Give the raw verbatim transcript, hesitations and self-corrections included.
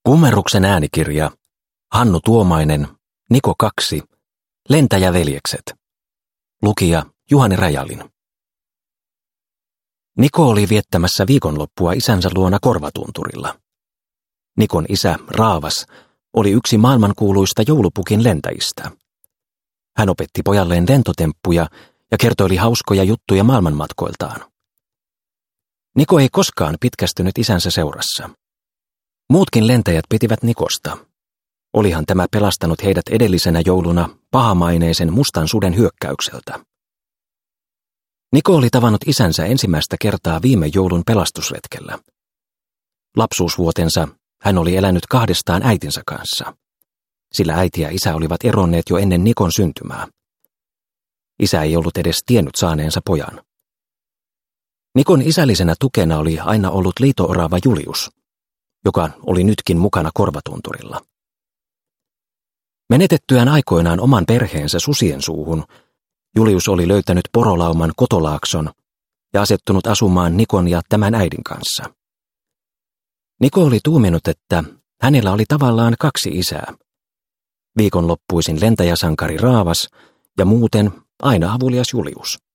Kummerruksen äänikirja, Hannu Tuomainen, Niko kaksi, Lentäjäveljekset. Lukija Juhani Rajalin. Niko oli viettämässä viikonloppua isänsä luona Korvatunturilla. Nikon isä Raavas oli yksi maailmankuuluista joulupukin lentäjistä. Hän opetti pojalleen lentotemppuja ja kertoili hauskoja juttuja maailmanmatkoiltaan. Niko ei koskaan pitkästynyt isänsä seurassa. Muutkin lentäjät pitivät Nikosta. Olihan tämä pelastanut heidät edellisenä jouluna pahamaineisen mustan suden hyökkäykseltä. Niko oli tavannut isänsä ensimmäistä kertaa viime joulun pelastusretkellä. Lapsuusvuotensa hän oli elänyt kahdestaan äitinsä kanssa, sillä äiti ja isä olivat eronneet jo ennen Nikon syntymää. Isä ei ollut edes tiennyt saaneensa pojan. Nikon isällisenä tukena oli aina ollut liito-orava Julius, joka oli nytkin mukana Korvatunturilla. Menetettyään aikoinaan oman perheensä susien suuhun, Julius oli löytänyt porolauman Kotolaakson ja asettunut asumaan Nikon ja tämän äidin kanssa. Niko oli tuuminut, että hänellä oli tavallaan kaksi isää. Viikonloppuisin lentäjäsankari Raavas ja muuten aina avulias Julius.